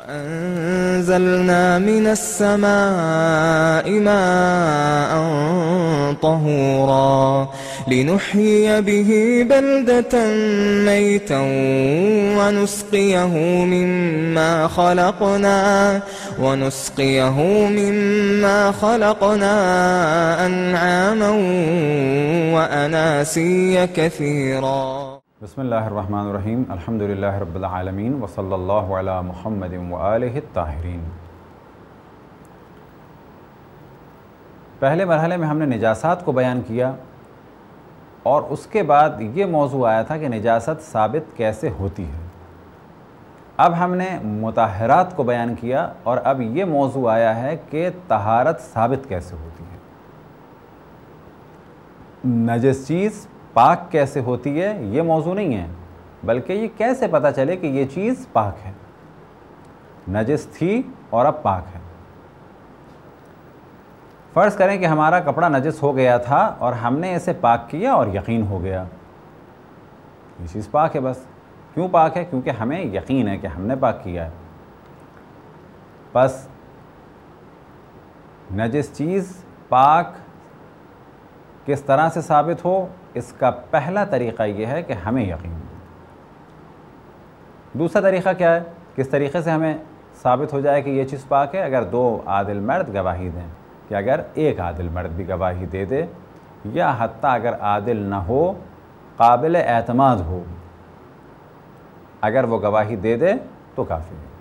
وأنزلنا من السماء ماء طهورا لنحيي به بلدة ميتا ونسقيه مما خلقنا أنعاما وأناسيا كثيرا. بسم اللہ الرحمن الرحیم. الحمدللہ رب العالمین وصلی اللہ علی محمد وآلہ الطاہرین. پہلے مرحلے میں ہم نے نجاست کو بیان کیا اور اس کے بعد یہ موضوع آیا تھا کہ نجاست ثابت کیسے ہوتی ہے. اب ہم نے مطہرات کو بیان کیا اور اب یہ موضوع آیا ہے کہ طہارت ثابت کیسے ہوتی ہے. نجس چیز پاک کیسے ہوتی ہے یہ موضوع نہیں ہے، بلکہ یہ کیسے پتہ چلے کہ یہ چیز پاک ہے، نجس تھی اور اب پاک ہے. فرض کریں کہ ہمارا کپڑا نجس ہو گیا تھا اور ہم نے اسے پاک کیا اور یقین ہو گیا یہ چیز پاک ہے. بس کیوں پاک ہے؟ کیونکہ ہمیں یقین ہے کہ ہم نے پاک کیا ہے. بس نجس چیز پاک کس طرح سے ثابت ہو، اس کا پہلا طریقہ یہ ہے کہ ہمیں یقین ہو. دوسرا طریقہ کیا ہے؟ کس طریقے سے ہمیں ثابت ہو جائے کہ یہ چیز پاک ہے؟ اگر دو عادل مرد گواہی دیں، کہ اگر ایک عادل مرد بھی گواہی دے دے، یا حتیٰ اگر عادل نہ ہو قابل اعتماد ہو، اگر وہ گواہی دے دے تو کافی ہے.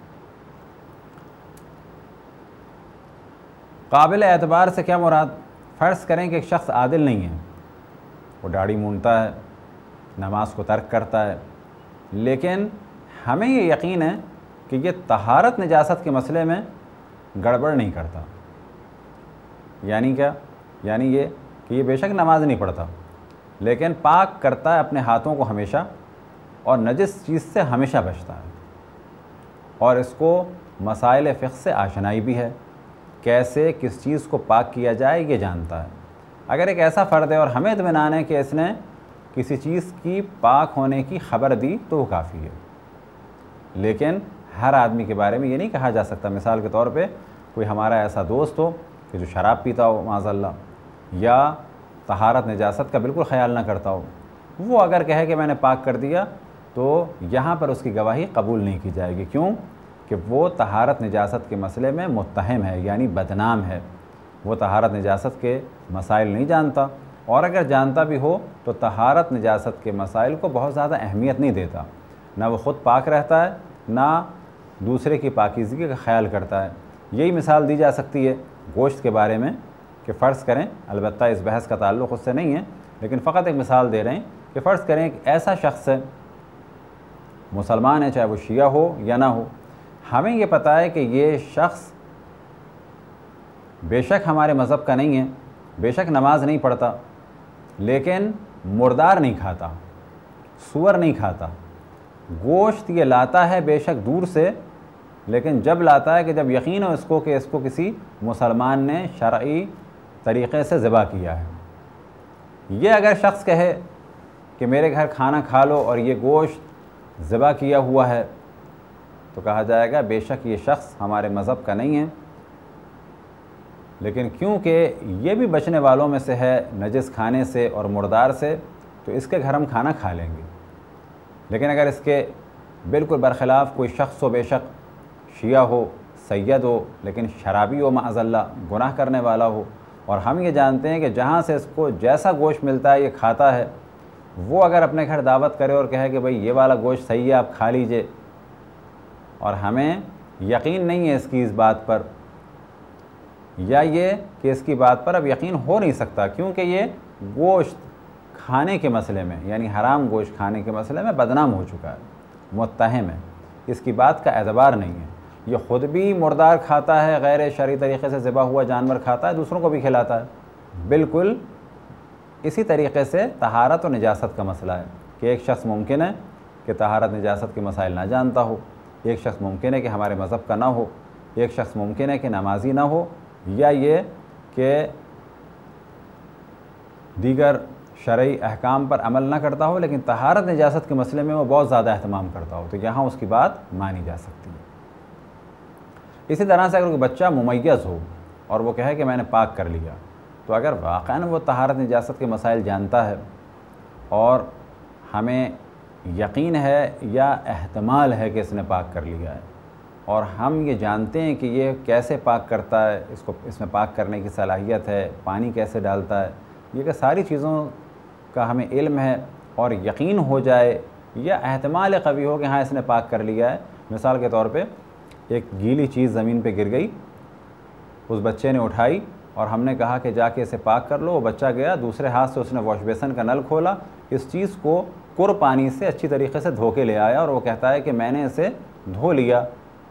قابل اعتبار سے کیا مراد؟ فرض کریں کہ ایک شخص عادل نہیں ہے، وہ داڑھی مونڈتا ہے، نماز کو ترک کرتا ہے، لیکن ہمیں یہ یقین ہے کہ یہ طہارت نجاست کے مسئلے میں گڑبڑ نہیں کرتا. یعنی کیا؟ یعنی یہ کہ یہ بے شک نماز نہیں پڑھتا، لیکن پاک کرتا ہے اپنے ہاتھوں کو ہمیشہ اور نجس چیز سے ہمیشہ بچتا ہے، اور اس کو مسائل فقہ سے آشنائی بھی ہے، کیسے کس چیز کو پاک کیا جائے یہ جانتا ہے. اگر ایک ایسا فرد ہے اور ہمیں اطمینان ہے کہ اس نے کسی چیز کی پاک ہونے کی خبر دی تو وہ کافی ہے. لیکن ہر آدمی کے بارے میں یہ نہیں کہا جا سکتا. مثال کے طور پہ کوئی ہمارا ایسا دوست ہو کہ جو شراب پیتا ہو معاذ اللہ، یا طہارت نجاست کا بالکل خیال نہ کرتا ہو، وہ اگر کہے کہ میں نے پاک کر دیا تو یہاں پر اس کی گواہی قبول نہیں کی جائے گی. کیوں؟ کہ وہ طہارت نجاست کے مسئلے میں متہم ہے، یعنی بدنام ہے. وہ طہارت نجاست کے مسائل نہیں جانتا، اور اگر جانتا بھی ہو تو طہارت نجاست کے مسائل کو بہت زیادہ اہمیت نہیں دیتا. نہ وہ خود پاک رہتا ہے، نہ دوسرے کی پاکیزگی کا خیال کرتا ہے. یہی مثال دی جا سکتی ہے گوشت کے بارے میں، کہ فرض کریں، البتہ اس بحث کا تعلق اس سے نہیں ہے، لیکن فقط ایک مثال دے رہے ہیں کہ فرض کریں ایک ایسا شخص ہے، مسلمان ہے، چاہے وہ شیعہ ہو یا نہ ہو. ہمیں یہ پتہ ہے کہ یہ شخص بے شک ہمارے مذہب کا نہیں ہے، بے شک نماز نہیں پڑھتا، لیکن مردار نہیں کھاتا، سور نہیں کھاتا. گوشت یہ لاتا ہے بے شک دور سے، لیکن جب لاتا ہے کہ جب یقین ہو اس کو کہ اس کو کسی مسلمان نے شرعی طریقے سے ذبح کیا ہے. یہ اگر شخص کہے کہ میرے گھر کھانا کھا لو اور یہ گوشت ذبح کیا ہوا ہے، تو کہا جائے گا بے شک یہ شخص ہمارے مذہب کا نہیں ہے، لیکن کیونکہ یہ بھی بچنے والوں میں سے ہے نجس کھانے سے اور مردار سے، تو اس کے گھر ہم کھانا کھا لیں گے. لیکن اگر اس کے بالکل برخلاف کوئی شخص ہو، بے شک شیعہ ہو، سید ہو، لیکن شرابی ہو معاذ اللہ، گناہ کرنے والا ہو، اور ہم یہ جانتے ہیں کہ جہاں سے اس کو جیسا گوشت ملتا ہے یہ کھاتا ہے، وہ اگر اپنے گھر دعوت کرے اور کہے کہ بھئی یہ والا گوشت صحیح ہے آپ کھا لیجئے، اور ہمیں یقین نہیں ہے اس کی اس بات پر، یا یہ کہ اس کی بات پر اب یقین ہو نہیں سکتا کیونکہ یہ گوشت کھانے کے مسئلے میں، یعنی حرام گوشت کھانے کے مسئلے میں بدنام ہو چکا ہے، متہم ہے، اس کی بات کا اعتبار نہیں ہے. یہ خود بھی مردار کھاتا ہے، غیر شرعی طریقے سے ذبح ہوا جانور کھاتا ہے، دوسروں کو بھی کھلاتا ہے. بالکل اسی طریقے سے طہارت و نجاست کا مسئلہ ہے کہ ایک شخص ممکن ہے کہ طہارت نجاست کے مسائل نہ جانتا ہو، ایک شخص ممکن ہے کہ ہمارے مذہب کا نہ ہو، ایک شخص ممکن ہے کہ نمازی نہ ہو، یا یہ کہ دیگر شرعی احکام پر عمل نہ کرتا ہو لیکن طہارت نجاست کے مسئلے میں وہ بہت زیادہ اہتمام کرتا ہو، تو یہاں اس کی بات مانی جا سکتی ہے. اسی طرح سے اگر کوئی بچہ ممیز ہو اور وہ کہے کہ میں نے پاک کر لیا، تو اگر واقعاً وہ طہارت نجاست کے مسائل جانتا ہے اور ہمیں یقین ہے یا احتمال ہے کہ اس نے پاک کر لیا ہے، اور ہم یہ جانتے ہیں کہ یہ کیسے پاک کرتا ہے، اس میں پاک کرنے کی صلاحیت ہے، پانی کیسے ڈالتا ہے، یہ کہ ساری چیزوں کا ہمیں علم ہے اور یقین ہو جائے یا احتمال قوی ہو کہ ہاں اس نے پاک کر لیا ہے۔ مثال کے طور پہ ایک گیلی چیز زمین پہ گر گئی، اس بچے نے اٹھائی اور ہم نے کہا کہ جا کے اسے پاک کر لو، وہ بچہ گیا، دوسرے ہاتھ سے اس نے واش بیسن کا نل کھولا، اس چیز کو پانی سے اچھی طریقے سے دھو کے لے آیا اور وہ کہتا ہے کہ میں نے اسے دھو لیا۔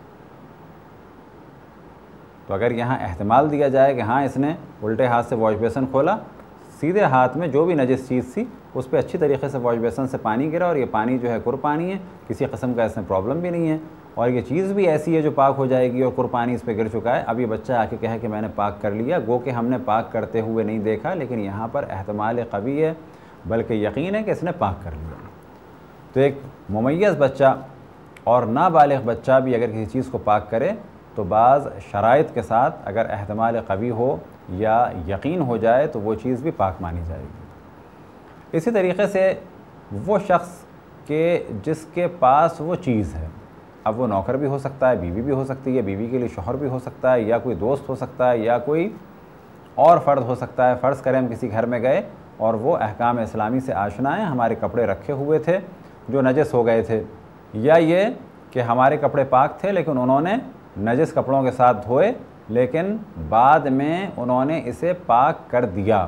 تو اگر یہاں احتمال دیا جائے کہ ہاں اس نے الٹے ہاتھ سے واش بیسن کھولا، سیدھے ہاتھ میں جو بھی نجس چیز تھی اس پہ اچھی طریقے سے واش بیسن سے پانی گرا اور یہ پانی جو ہے پانی ہے، کسی قسم کا اس میں پرابلم بھی نہیں ہے، اور یہ چیز بھی ایسی ہے جو پاک ہو جائے گی اور پانی اس پہ گر چکا ہے، اب یہ بچہ آ کے کہے کہ میں نے پاک کر لیا، گو کہ ہم نے پاک کرتے ہوئے نہیں دیکھا، لیکن یہاں پر احتمال قوی ہے بلکہ یقین ہے کہ اس نے پاک کر لیا۔ تو ایک ممیز بچہ اور نابالغ بچہ بھی اگر کسی چیز کو پاک کرے تو بعض شرائط کے ساتھ اگر احتمال قوی ہو یا یقین ہو جائے تو وہ چیز بھی پاک مانی جائے گی۔ اسی طریقے سے وہ شخص کہ جس کے پاس وہ چیز ہے، اب وہ نوکر بھی ہو سکتا ہے، بیوی بھی ہو سکتی ہے، بیوی کے لیے شوہر بھی ہو سکتا ہے، یا کوئی دوست ہو سکتا ہے، یا کوئی اور فرد ہو سکتا ہے۔ فرض کریں ہم کسی گھر میں گئے اور وہ احکام اسلامی سے آشنا ہیں، ہمارے کپڑے رکھے ہوئے تھے جو نجس ہو گئے تھے، یا یہ کہ ہمارے کپڑے پاک تھے لیکن انہوں نے نجس کپڑوں کے ساتھ دھوئے، لیکن بعد میں انہوں نے اسے پاک کر دیا،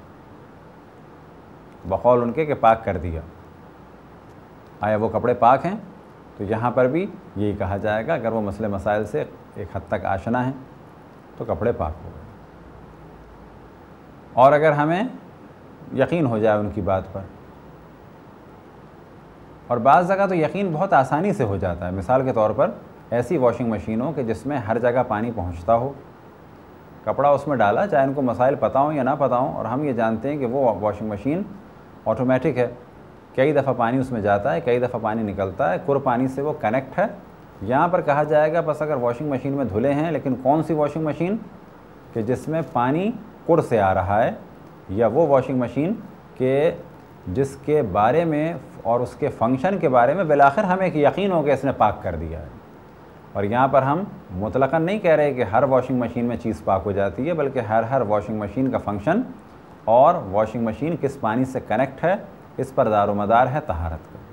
بقول ان کے کہ پاک کر دیا، آیا وہ کپڑے پاک ہیں؟ تو یہاں پر بھی یہی کہا جائے گا اگر وہ مسئلے مسائل سے ایک حد تک آشنا ہیں تو کپڑے پاک ہو گئے۔ اور اگر ہمیں یقین ہو جائے ان کی بات پر، اور بعض جگہ تو یقین بہت آسانی سے ہو جاتا ہے، مثال کے طور پر ایسی واشنگ مشین ہو کہ جس میں ہر جگہ پانی پہنچتا ہو، کپڑا اس میں ڈالا، چاہے ان کو مسائل پتہ ہوں یا نہ پتہ ہوں، اور ہم یہ جانتے ہیں کہ وہ واشنگ مشین آٹومیٹک ہے، کئی دفعہ پانی اس میں جاتا ہے، کئی دفعہ پانی نکلتا ہے، پانی سے وہ کنیکٹ ہے۔ یہاں پر کہا جائے گا بس اگر واشنگ مشین میں دھلے ہیں، لیکن کون سی واشنگ مشین کہ جس میں پانی سے آ رہا ہے، یا وہ واشنگ مشین کہ جس کے بارے میں اور اس کے فنکشن کے بارے میں بالآخر ہمیں ایک یقین ہو کہ اس نے پاک کر دیا ہے۔ اور یہاں پر ہم مطلقاً نہیں کہہ رہے کہ ہر واشنگ مشین میں چیز پاک ہو جاتی ہے، بلکہ ہر واشنگ مشین کا فنکشن اور واشنگ مشین کس پانی سے کنیکٹ ہے اس پر دار و مدار ہے طہارت کا۔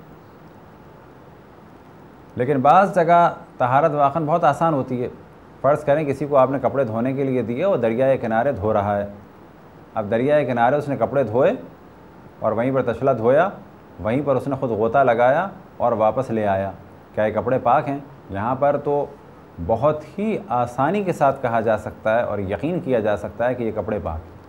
لیکن بعض جگہ طہارت واقعاً بہت آسان ہوتی ہے۔ فرض کریں کسی کو آپ نے کپڑے دھونے کے لیے دیے، وہ دریائے کنارے دھو رہا ہے، اب دریائے کنارے اس نے کپڑے دھوئے اور وہیں پر تشلا دھویا، وہیں پر اس نے خود غوطہ لگایا اور واپس لے آیا، کیا یہ کپڑے پاک ہیں؟ یہاں پر تو بہت ہی آسانی کے ساتھ کہا جا سکتا ہے اور یقین کیا جا سکتا ہے کہ یہ کپڑے پاک ہیں۔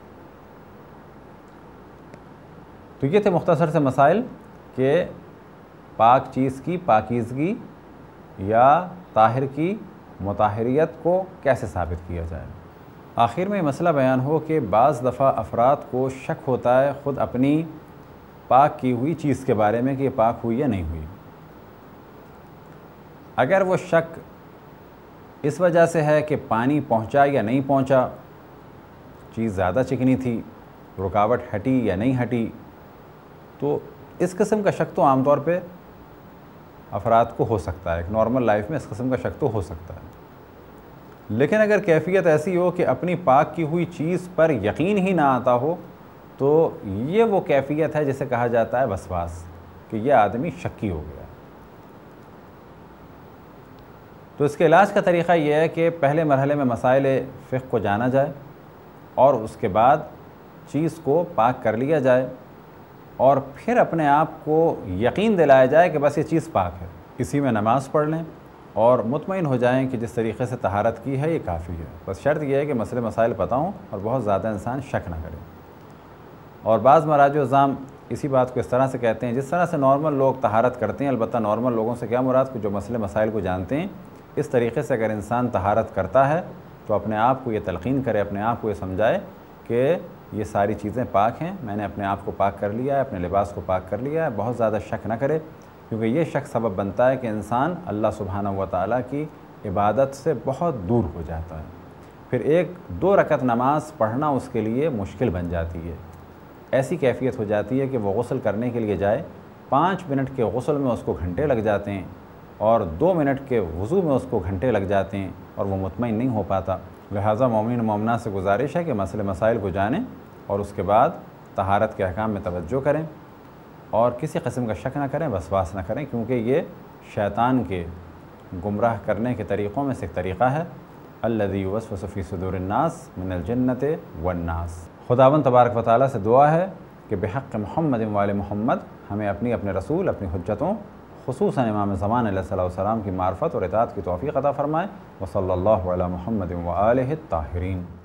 تو یہ تھے مختصر سے مسائل کہ پاک چیز کی پاکیزگی یا طاہر کی مطہریت کو کیسے ثابت کیا جائے۔ آخر میں یہ مسئلہ بیان ہو کہ بعض دفعہ افراد کو شک ہوتا ہے خود اپنی پاک کی ہوئی چیز کے بارے میں کہ یہ پاک ہوئی یا نہیں ہوئی۔ اگر وہ شک اس وجہ سے ہے کہ پانی پہنچا یا نہیں پہنچا، چیز زیادہ چکنی تھی، رکاوٹ ہٹی یا نہیں ہٹی، تو اس قسم کا شک تو عام طور پہ افراد کو ہو سکتا ہے، ایک نارمل لائف میں اس قسم کا شک تو ہو سکتا ہے۔ لیکن اگر کیفیت ایسی ہو کہ اپنی پاک کی ہوئی چیز پر یقین ہی نہ آتا ہو، تو یہ وہ کیفیت ہے جسے کہا جاتا ہے وسواس، کہ یہ آدمی شکی ہو گیا۔ تو اس کے علاج کا طریقہ یہ ہے کہ پہلے مرحلے میں مسائل فقہ کو جانا جائے اور اس کے بعد چیز کو پاک کر لیا جائے، اور پھر اپنے آپ کو یقین دلایا جائے کہ بس یہ چیز پاک ہے، اسی میں نماز پڑھ لیں اور مطمئن ہو جائیں کہ جس طریقے سے طہارت کی ہے یہ کافی ہے۔ بس شرط یہ ہے کہ مسئلے مسائل پتہ ہوں اور بہت زیادہ انسان شک نہ کرے۔ اور بعض مراجع عظام اسی بات کو اس طرح سے کہتے ہیں جس طرح سے نارمل لوگ طہارت کرتے ہیں، البتہ نارمل لوگوں سے کیا مراد، جو مسئلے مسائل کو جانتے ہیں، اس طریقے سے اگر انسان طہارت کرتا ہے تو اپنے آپ کو یہ تلقین کرے، اپنے آپ کو یہ سمجھائے کہ یہ ساری چیزیں پاک ہیں، میں نے اپنے آپ کو پاک کر لیا ہے، اپنے لباس کو پاک کر لیا ہے، بہت زیادہ شک نہ کرے، کیونکہ یہ شک سبب بنتا ہے کہ انسان اللہ سبحانہ و تعالیٰ کی عبادت سے بہت دور ہو جاتا ہے، پھر 1-2 رکعت نماز پڑھنا اس کے لیے مشکل بن جاتی ہے۔ ایسی کیفیت ہو جاتی ہے کہ وہ غسل کرنے کے لیے جائے، 5 منٹ کے غسل میں اس کو گھنٹے لگ جاتے ہیں، اور 2 منٹ کے وضو میں اس کو گھنٹے لگ جاتے ہیں، اور وہ مطمئن نہیں ہو پاتا۔ لہٰذا مومن مومنہ سے گزارش ہے کہ مسئلے مسائل کو جانیں اور اس کے بعد طہارت کے احکام میں توجہ کریں، اور کسی قسم کا شک نہ کریں، وسواس نہ کریں، کیونکہ یہ شیطان کے گمراہ کرنے کے طریقوں میں سے ایک طریقہ ہے۔ الذی یوسوس فی صدور الناس من الجنۃ والناس۔ خداوند تبارک و تعالیٰ سے دعا ہے کہ بحق محمد و آل محمد ہمیں اپنے رسول، اپنی حجتوں، خصوصاً امام زمان علیہ الصلوۃ والسلام کی معرفت اور اطاعت کی توفیق عطا فرمائے۔ وصلی اللہ علی محمد و آلہ الطاہرین۔